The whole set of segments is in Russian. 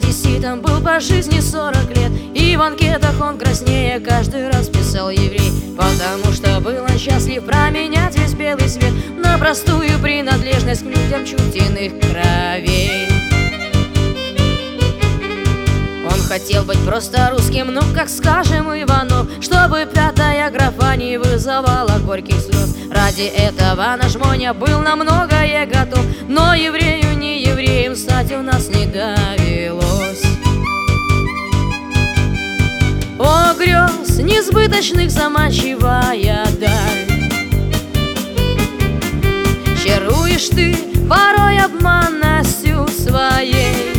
одесситом был по жизни 40 лет, и в анкетах он краснее каждый раз писал еврей, потому что был он счастлив променять весь белый свет на простую принадлежность к людям чуть иных кровей. Он хотел быть просто русским, ну как скажем Иванов, чтобы пятая графа не вызывала горьких слез. Ради этого наш Моня был на многое готов, но еврею не евреем стать у нас не довелось. О, грез несбыточных заманчивая даль, чаруешь ты порой обманностью своей.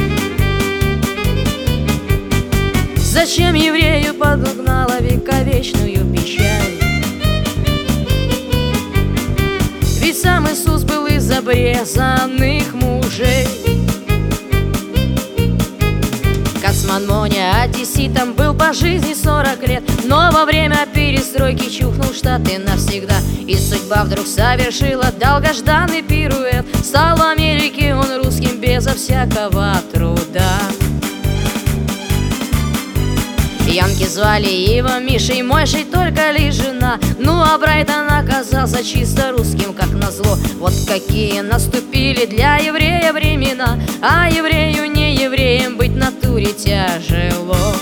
Зачем еврею подогнала вековечную печаль? Ведь сам Иисус был из обрезанных мужей. Кацман Моня одесситом был по жизни 40 лет, но во время перестройки чухнул Штаты навсегда, и судьба вдруг совершила долгожданный пируэт. Стал в Америке он русским безо всякого труда. Янки звали его Мишей, Мойшей только лишь жена. Ну а Брайтон оказался чисто русским, как назло. Вот какие наступили для еврея времена, а еврею не евреем быть натуре тяжело.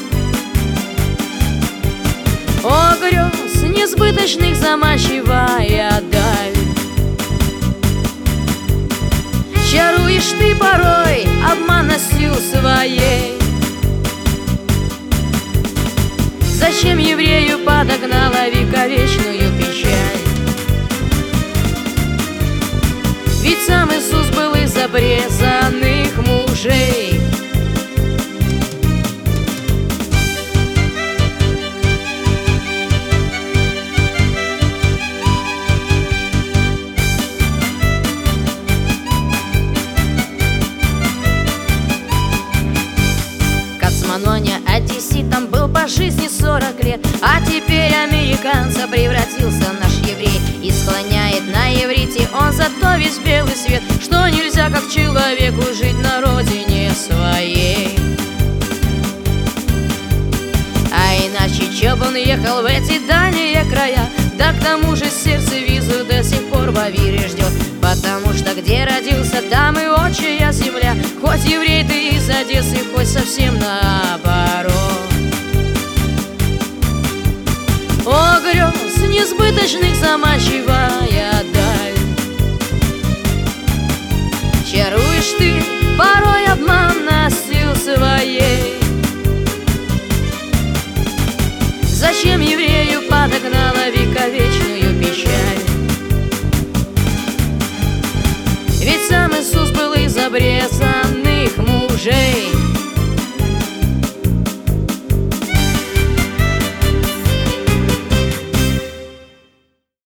О, грез несбыточных заманчивая даль, чаруешь ты порой обманностью своей. Зачем еврею подогнала вековечную печаль? Ведь сам Иисус был из обрезанных мужей. Кацман Моня одесситом был по жизни 40 лет, а теперь американца превратился наш еврей. И склоняет на иврите он зато весь белый свет, что нельзя как человеку жить на родине своей. А иначе чё б он ехал в эти дальние края? Да к тому же сердце визу до сих пор в Авире ждет, потому что где родился, там и отчая земля. Хоть еврей ты из Одессы, хоть совсем наоборот. О, грез несбыточных заманчивая даль, чаруешь ты порой обманностью своей. Зачем еврею подогнала вековечную печаль? Ведь сам Иисус был из обрезанных